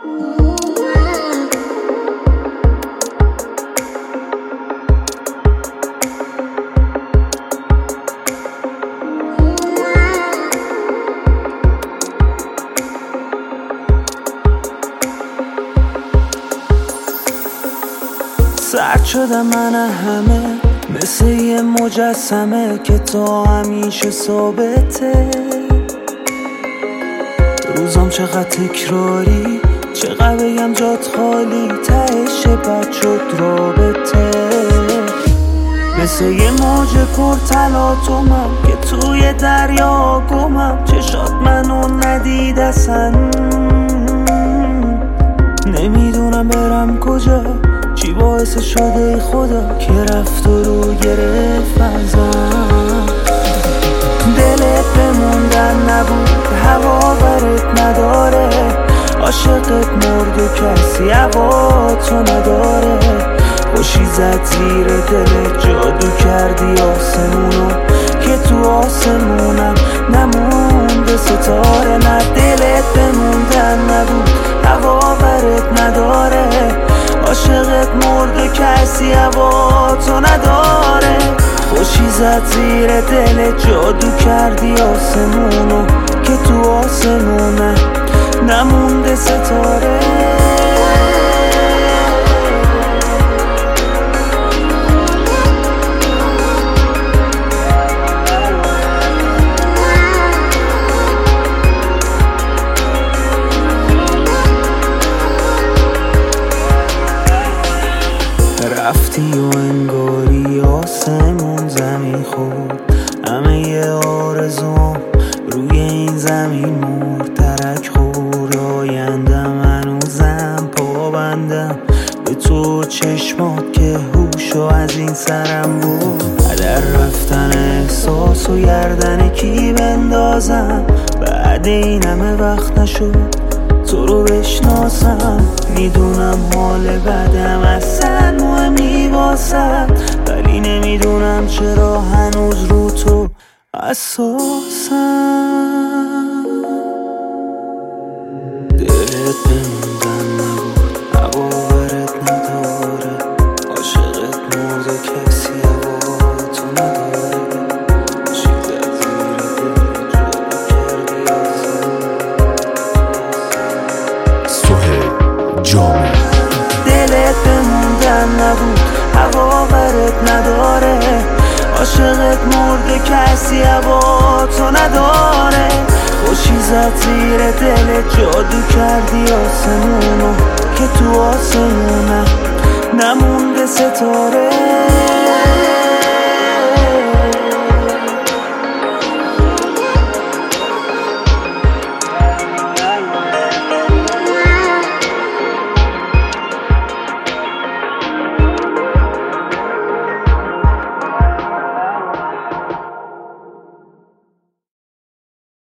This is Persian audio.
سرد شدم من همه مثل یه مجسمه که تو همیشه ثابته. روزام چقدر تکراری، چقدر بگم جات خالی، تهش بد شد رابطه. مثل یه موج پر تلاطمم که توی دریا گمم، چشات منو ندید اصلا. نمیدونم برم کجا، چی باعث شده خدا که رفت و رو گرفت ازم. دلت بموندن نبود، هوا برت نداره، عاشقت مرد و کسی هوا تو نداره. خوشی زد زیر دلت، جادو کردی آسمونو که تو آسمونم نمونده ستاره. نه دلت بموندن نبود، هوا برت نداره، عاشقت مرد و کسی هوا تو نداره. خوشی زد زیر دلت، جادو کردی آسمونو که تو آسمونه نمونده ستاره. رفتی و انگاری آسمون زمین خورد، همه ی آرزوم روی این زمین مرد. ترک خورد آیندم، هنوزم پابندم به تو چشمات که هوشو از این سرم بود. در رفتن احساس و گردن کی بندازم، بعد این همه وقت نشد تو رو بشناسم. میدونم حال بدم اصلا مهمی واسم، ولی نمیدونم چرا هنوز رو تو اساسم. دلت بموندن نبود، هوا برت نداره، عاشقت مرد و کسی هوا تو نداره. چیزت زیر دل جادو کردی جامع. دلت بموندن نبود، هوا برت نداره، عاشقت مرد کسی هوا تو نداره. خوشی زد زیر دلت، جادو کردی آسمونو که تو آسمونه نمونده ستاره.